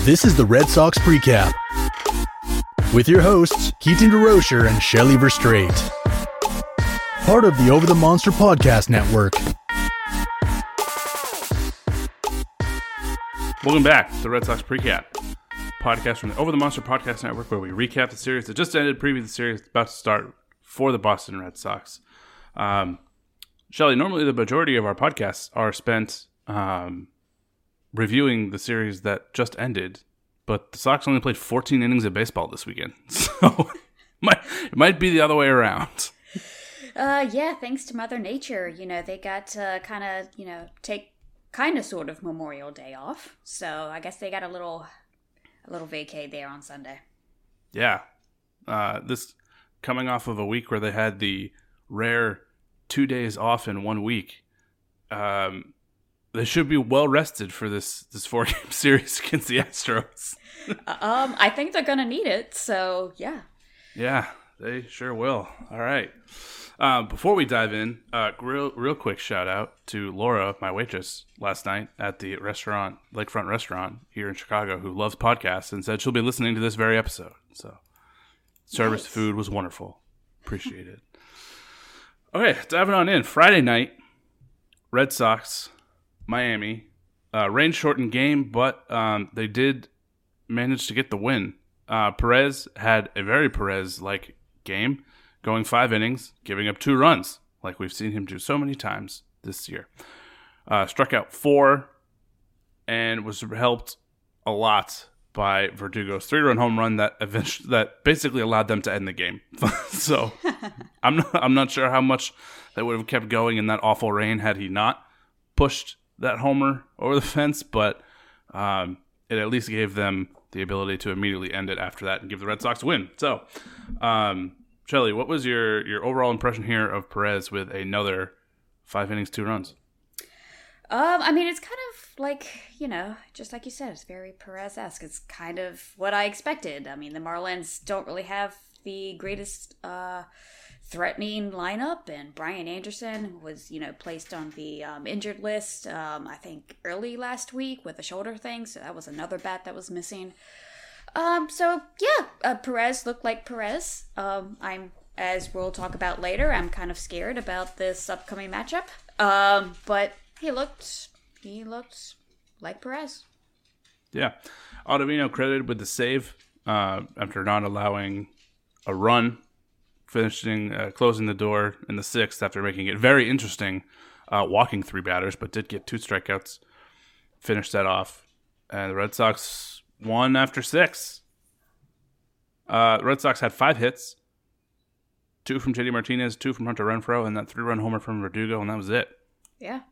This is the Red Sox Precap with your hosts, Keaton DeRocher and Shelly Verstrate. Part of the Over the Monster Podcast Network. Welcome back to the Red Sox Precap, podcast from the Over the Monster Podcast Network, where we recap the series that just ended, preview the series that's about to start for the Boston Red Sox. Shelly, normally the majority of our podcasts are spent reviewing the series that just ended, but the Sox only played 14 innings of baseball this weekend, so it might be the other way around. Yeah, thanks to Mother Nature, they got to take sort of Memorial Day off, so I guess they got a little vacay there on Sunday. Yeah, this coming off of a week where they had the rare 2 days off in 1 week. They should be well rested for this 4-game series against the Astros. I think they're gonna need it. So yeah. Yeah, they sure will. All right. Before we dive in, real quick shout out to Laura, my waitress, last night at the restaurant, Lakefront Restaurant here in Chicago, who loves podcasts and said she'll be listening to this very episode. So, service food was wonderful. Appreciate it. Okay, diving on in. Friday night, Red Sox, Miami. Rain-shortened game, but they did manage to get the win. Perez had a very Perez-like game, going 5 innings, giving up 2 runs, like we've seen him do so many times this year. Struck out 4 and was helped a lot by Verdugo's 3-run home run that basically allowed them to end the game. So I'm not sure how much that would have kept going in that awful rain had he not pushed that homer over the fence, but it at least gave them the ability to immediately end it after that and give the Red Sox a win. So, Shelly, what was your overall impression here of Perez with another 5 innings, 2 runs? It's kind of like, just like you said, it's very Perez-esque. It's kind of what I expected. I mean, the Marlins don't really have the greatest threatening lineup, and Brian Anderson was, placed on the injured list, I think early last week with a shoulder thing, so that was another bat that was missing. Perez looked like Perez. As we'll talk about later, I'm kind of scared about this upcoming matchup, but he looked like Perez. Yeah. Ottavino credited with the save after not allowing a run, closing the door in the 6th after making it very interesting, walking 3 batters, but did get 2 strikeouts, finished that off, and the Red Sox won after 6. The Red Sox had 5 hits, 2 from JD Martinez, 2 from Hunter Renfroe, and that 3-run homer from Verdugo, and that was it. Yeah.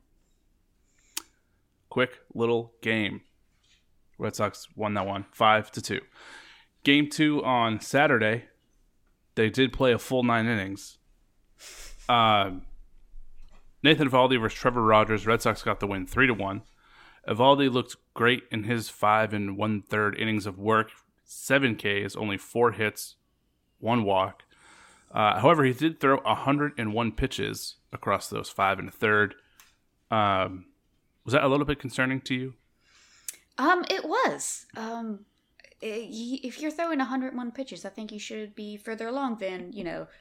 Quick little game. Red Sox won that one, 5-2. Game 2 on Saturday. They did play a full 9 innings. Nathan Eovaldi versus Trevor Rogers. Red Sox got the win 3-1. Eovaldi looked great in his 5 1/3 innings of work. 7 Ks, only 4 hits, 1 walk. However, he did throw 101 pitches across those 5 1/3. Was that a little bit concerning to you? It was. If you're throwing 101 pitches, I think you should be further along than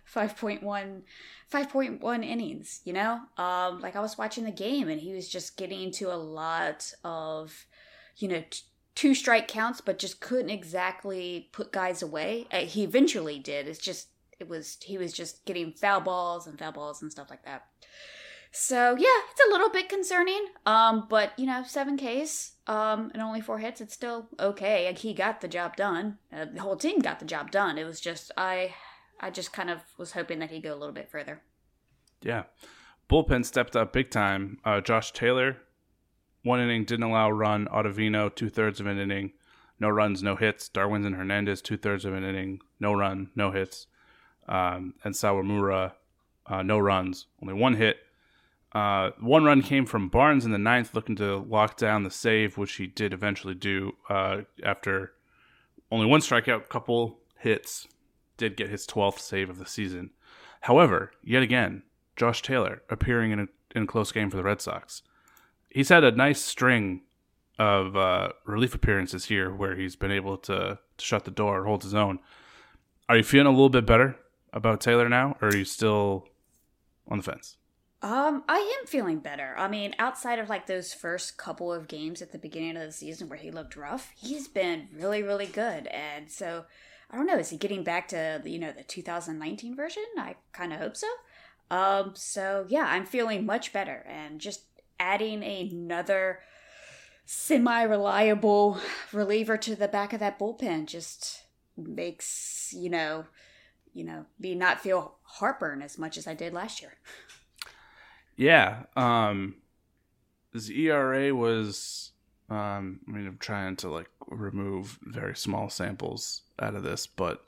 5.1 innings. I was watching the game and he was just getting to a lot of 2-strike counts, but just couldn't exactly put guys away. He eventually did. He was just getting foul balls and stuff like that. So yeah, it's a little bit concerning. But 7 Ks, and only 4 hits, it's still okay. Like, he got the job done. The whole team got the job done. It was just I just kind of was hoping that he'd go a little bit further. Yeah, bullpen stepped up big time. Josh Taylor, 1 inning, didn't allow a run. Ottavino, 2/3 of an inning, no runs, no hits. Darwinzon Hernandez, 2/3 of an inning, no run, no hits. And Sawamura, no runs, only 1 hit. 1 run came from Barnes in the 9th, looking to lock down the save, which he did eventually do after only 1 strikeout, couple hits, did get his 12th save of the season. However, yet again, Josh Taylor appearing in a close game for the Red Sox. He's had a nice string of relief appearances here where he's been able to shut the door, hold his own. Are you feeling a little bit better about Taylor now, or are you still on the fence? I am feeling better. I mean, outside of like those first couple of games at the beginning of the season where he looked rough, he's been really, really good. And so, I don't know, is he getting back to, the 2019 version? I kind of hope so. So yeah, I'm feeling much better, and just adding another semi-reliable reliever to the back of that bullpen just makes, me not feel heartburn as much as I did last year. Yeah. His ERA was, I'm trying to like remove very small samples out of this, but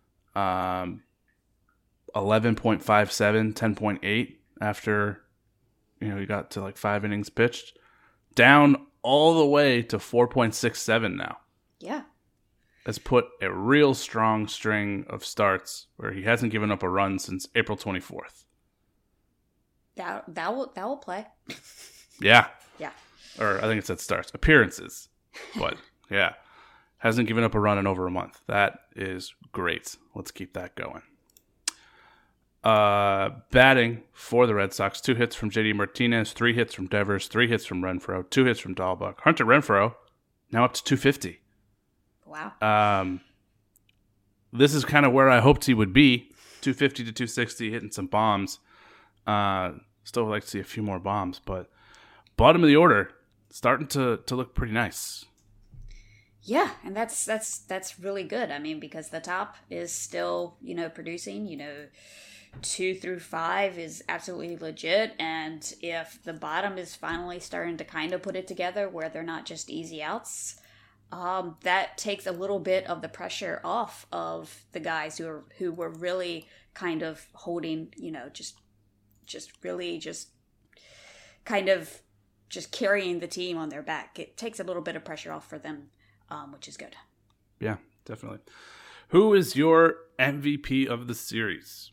11.57, 10.8 after, he got to like 5 innings pitched, down all the way to 4.67 now. Yeah. Has put a real strong string of starts where he hasn't given up a run since April 24th. That will play. Yeah. Yeah. Or I think it said starts. Appearances. But yeah. Hasn't given up a run in over a month. That is great. Let's keep that going. Batting for the Red Sox, 2 hits from JD Martinez, 3 hits from Devers, 3 hits from Renfroe, 2 hits from Dahlbuck. Hunter Renfroe now up to 250. Wow. This is kind of where I hoped he would be. 250 to 260, hitting some bombs. Still would like to see a few more bombs, but bottom of the order, starting to look pretty nice. Yeah, and that's really good. I mean, because the top is still, producing, 2 through 5 is absolutely legit. And if the bottom is finally starting to kind of put it together where they're not just easy outs, that takes a little bit of the pressure off of the guys who were really kind of holding, just really just kind of just carrying the team on their back. It takes a little bit of pressure off for them, which is good. Yeah, definitely. Who is your MVP of the series?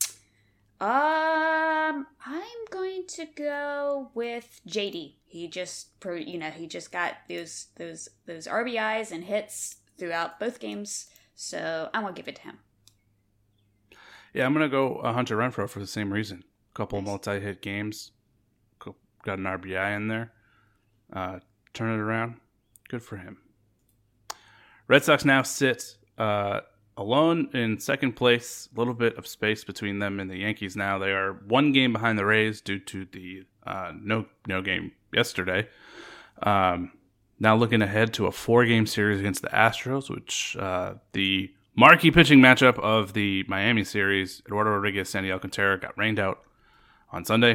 I'm going to go with JD. He just got those RBIs and hits throughout both games, so I'm gonna give it to him. Yeah, I'm gonna go Hunter Renfroe for the same reason. Couple multi-hit games, got an RBI in there. Turn it around, good for him. Red Sox now sit alone in second place. A little bit of space between them and the Yankees now. They are 1 game behind the Rays due to the no game yesterday. Now looking ahead to a 4-game series against the Astros, which the marquee pitching matchup of the Miami series, Eduardo Rodriguez, Sandy Alcantara, got rained out on Sunday.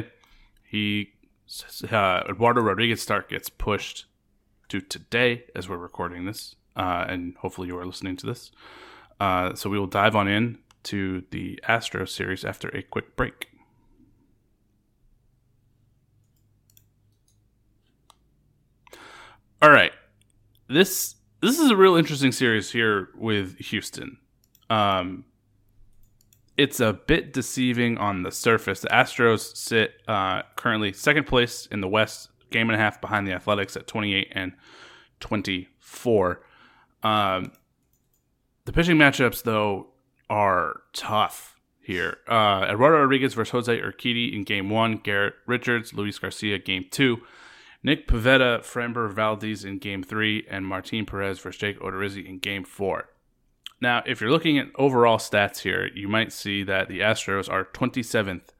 Eduardo Rodriguez's start gets pushed to today as we're recording this, and hopefully you are listening to this. So we will dive on in to the Astros series after a quick break. All right, this is a real interesting series here with Houston. It's a bit deceiving on the surface. The Astros sit currently second place in the West, game and a half behind the Athletics at 28 and 24. The pitching matchups, though, are tough here. Eduardo Rodriguez versus Jose Urquidy in Game 1. Garrett Richards, Luis Garcia, Game 2. Nick Pivetta, Framber Valdez in Game 3. And Martin Perez versus Jake Odorizzi in Game 4. Now, if you're looking at overall stats here, you might see that the Astros are 27th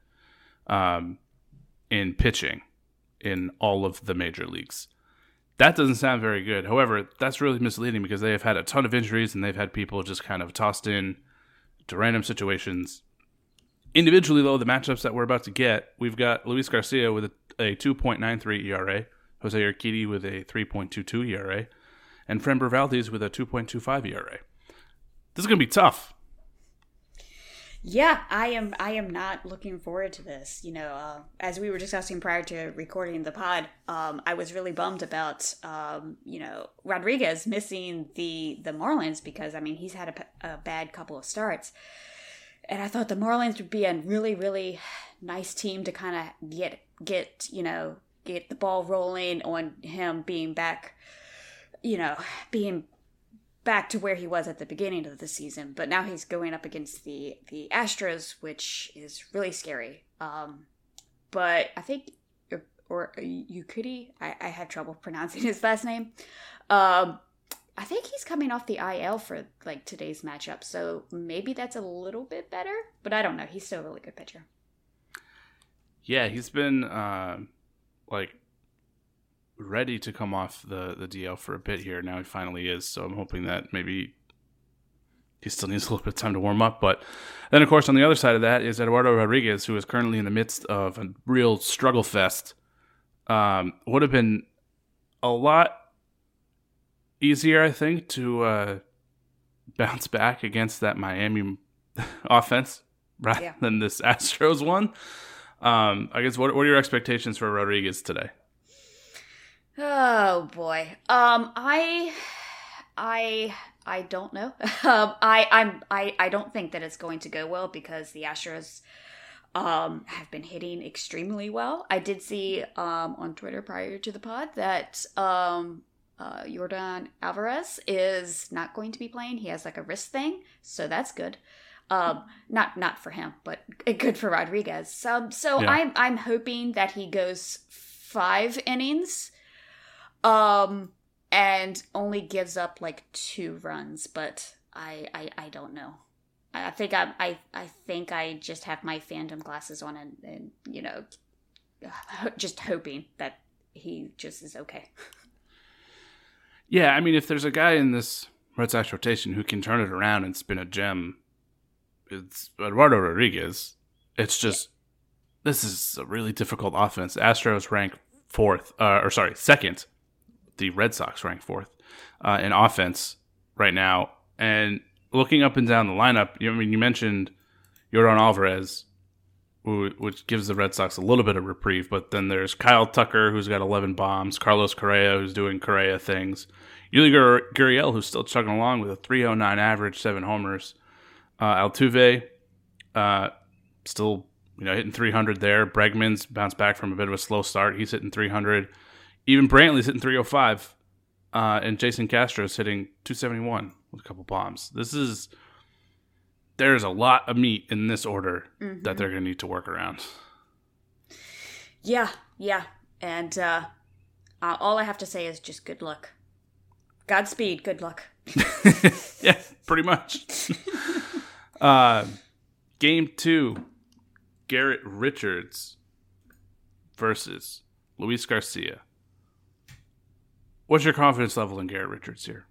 in pitching in all of the major leagues. That doesn't sound very good. However, that's really misleading because they have had a ton of injuries and they've had people just kind of tossed in to random situations. Individually, though, the matchups that we're about to get, we've got Luis Garcia with a 2.93 ERA, Jose Urquidy with a 3.22 ERA, and Framber Valdez with a 2.25 ERA. This is going to be tough. Yeah, I am not looking forward to this. As we were discussing prior to recording the pod, I was really bummed about, Rodriguez missing the Marlins because, he's had a bad couple of starts. And I thought the Marlins would be a really, really nice team to kind of get get the ball rolling on him being back, being back to where he was at the beginning of the season. But now he's going up against the Astros, which is really scary. But I think, or Urquidy, I had trouble pronouncing his last name. I think he's coming off the IL for like today's matchup, so maybe that's a little bit better. But I don't know. He's still a really good pitcher. Yeah, he's been ready to come off the DL for a bit here. Now he finally is. So I'm hoping that maybe he still needs a little bit of time to warm up. But then, of course, on the other side of that is Eduardo Rodriguez, who is currently in the midst of a real struggle fest. Would have been a lot easier, I think, to bounce back against that Miami offense rather than this Astros one. I guess what are your expectations for Rodriguez today? Oh boy. I don't know. I don't think that it's going to go well because the Astros have been hitting extremely well. I did see on Twitter prior to the pod that Yordan Alvarez is not going to be playing. He has like a wrist thing, so that's good. Not for him, but good for Rodriguez. So yeah. I'm hoping that he goes 5 innings, and only gives up like 2 runs. But I don't know. I think I just have my fandom glasses on and just hoping that he just is okay. Yeah, I mean, if there's a guy in this Red Sox rotation who can turn it around and spin a gem, it's Eduardo Rodriguez. It's just, this is a really difficult offense. Astros rank second. The Red Sox rank 4th in offense right now. And looking up and down the lineup, you mentioned Yordan Alvarez, which gives the Red Sox a little bit of reprieve, but then there's Kyle Tucker, who's got 11 bombs, Carlos Correa, who's doing Correa things, Yuli Gurriel, who's still chugging along with a 3.09 average, 7 homers, Altuve, still hitting 300 there. Bregman's bounced back from a bit of a slow start. He's hitting 300. Even Brantley's hitting 305, and Jason Castro's hitting 271 with a couple bombs. There's a lot of meat in this order that they're going to need to work around. Yeah. And all I have to say is just good luck. Godspeed, good luck. Yeah, pretty much. Game 2, Garrett Richards versus Luis Garcia. What's your confidence level in Garrett Richards here?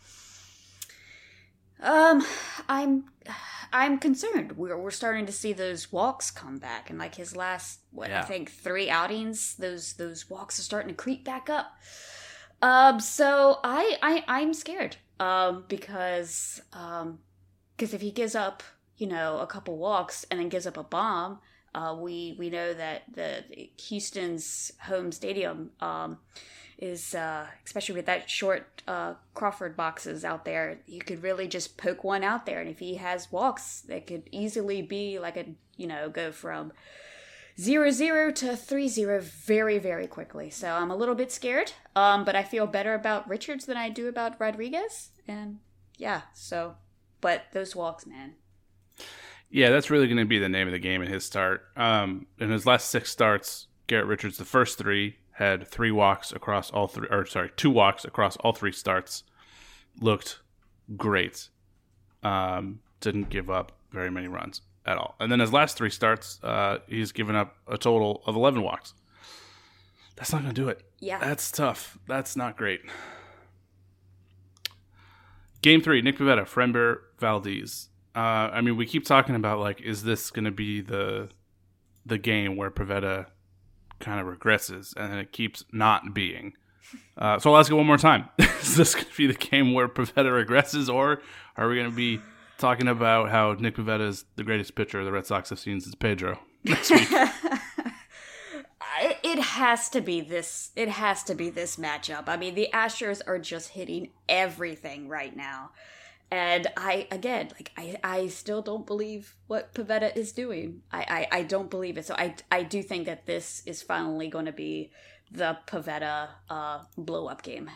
I'm concerned. We're starting to see those walks come back, and like his last I think 3 outings, those walks are starting to creep back up. So I'm scared. Because if he gives up, a couple walks and then gives up a bomb, we know that the Houston's home stadium is especially with that short Crawford boxes out there, you could really just poke one out there, and if he has walks, that could easily be like go from 0-0 to 3-0 very, very quickly. So I'm a little bit scared, but I feel better about Richards than I do about Rodriguez, and but those walks, man. Yeah, that's really going to be the name of the game in his start. In his last 6 starts, Garrett Richards, the first 3, had 2 walks across all 3 starts. Looked great. Didn't give up very many runs at all. And then his last 3 starts, he's given up a total of 11 walks. That's not going to do it. Yeah. That's tough. That's not great. Game 3, Nick Pivetta, Framber Valdez. We keep talking about, is this going to be the game where Pivetta kind of regresses, and then it keeps not being. So I'll ask you one more time. Is this going to be the game where Pivetta regresses, or are we going to be talking about how Nick Pivetta is the greatest pitcher the Red Sox have seen since Pedro next week? It has to be this. It has to be this matchup. I mean, the Astros are just hitting everything right now. And I still don't believe what Pivetta is doing. I don't believe it. So I do think that this is finally going to be the Pavetta blow up game.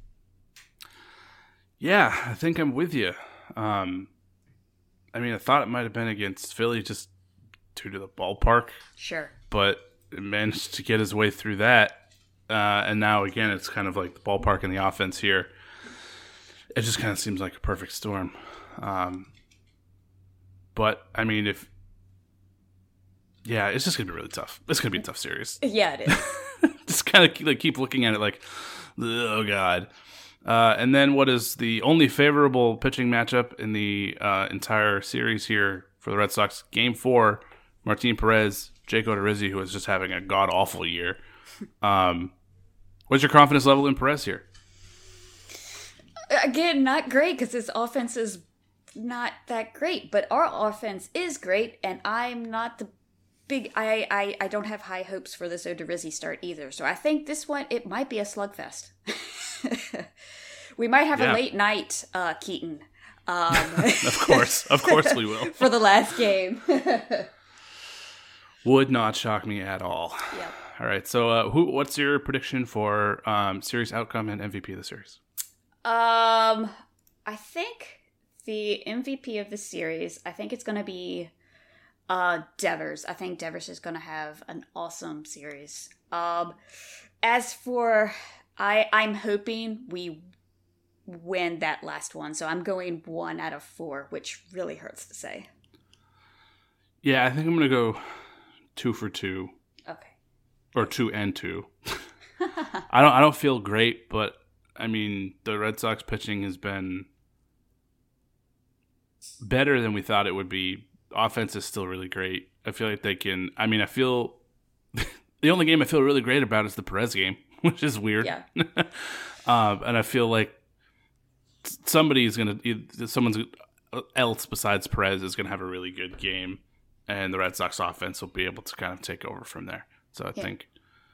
Yeah, I think I'm with you. I mean, I thought it might have been against Philly just due to the ballpark. Sure. But it managed to get his way through that. And now, again, it's kind of like the ballpark and the offense here. It just kind of seems like a perfect storm. But, I mean, it's just going to be really tough. It's going to be a tough series. Yeah, it is. Just kind of like keep looking at it like, oh, God. And then what is the only favorable pitching matchup in the entire series here for the Red Sox? Game 4, Martin Perez, Jake Odorizzi, who is just having a god-awful year. What's your confidence level in Perez here? Again, not great because his offense is not that great. But our offense is great, and I'm not the big... I don't have high hopes for this Odorizzi start either. So I think this one, it might be a slugfest. We might have a late night, Keaton. Of course we will. For the last game. Would not shock me at all. Yeah. All right. So, what's your prediction for series outcome and MVP of the series? I think the MVP of the series, I think it's going to be Devers. I think Devers is going to have an awesome series. As for, I'm hoping we win that last one. So I'm going 1 out of 4, which really hurts to say. Yeah, I think I'm going to go 2 for 2. Okay. Or 2 and 2. I don't feel great, but I mean, the Red Sox pitching has been better than we thought it would be. Offense is still really great. I feel like they can. I mean, I feel the only game I feel really great about is the Perez game, which is weird. Yeah. And I feel like someone else besides Perez is going to have a really good game, and the Red Sox offense will be able to kind of take over from there. So I think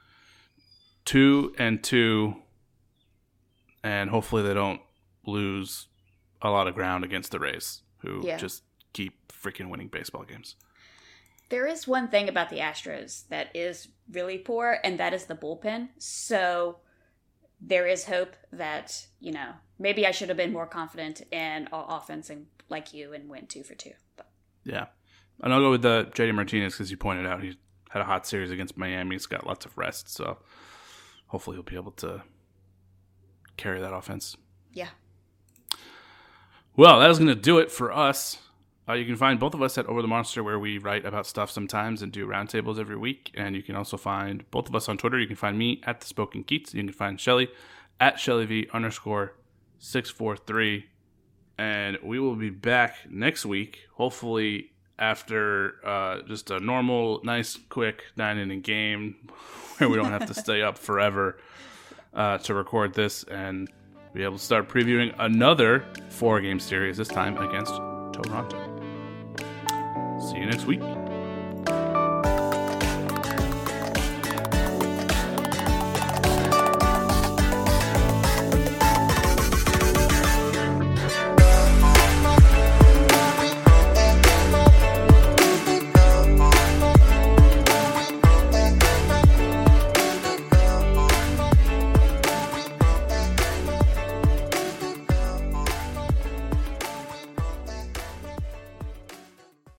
2 and 2, and hopefully they don't lose a lot of ground against the Rays, who just keep freaking winning baseball games. There is one thing about the Astros that is really poor, and that is the bullpen. So there is hope that, maybe I should have been more confident in our offense and like you and went 2 for 2. But. Yeah. And I'll go with JD Martinez because you pointed out he had a hot series against Miami. He's got lots of rest, so hopefully he'll be able to carry that offense. Yeah. Well, that is going to do it for us. You can find both of us at Over the Monster, where we write about stuff sometimes and do roundtables every week. And you can also find both of us on Twitter. You can find me at The Spoken Keats. You can find Shelly at ShellyV_643. And we will be back next week, hopefully after just a normal, nice, quick 9-inning game where we don't have to stay up forever to record this and be able to start previewing another 4-game series, this time against Toronto. See you next week.